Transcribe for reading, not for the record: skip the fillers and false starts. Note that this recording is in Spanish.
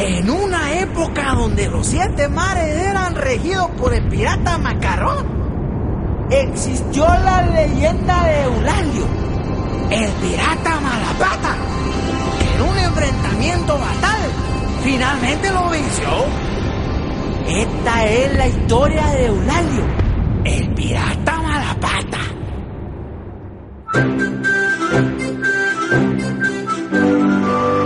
En una época donde los 7 mares eran regidos por el pirata Macarrón, existió la leyenda de Eulalio, el pirata Malapata, que en un enfrentamiento fatal finalmente lo venció. Esta es la historia de Eulalio, el pirata Malapata.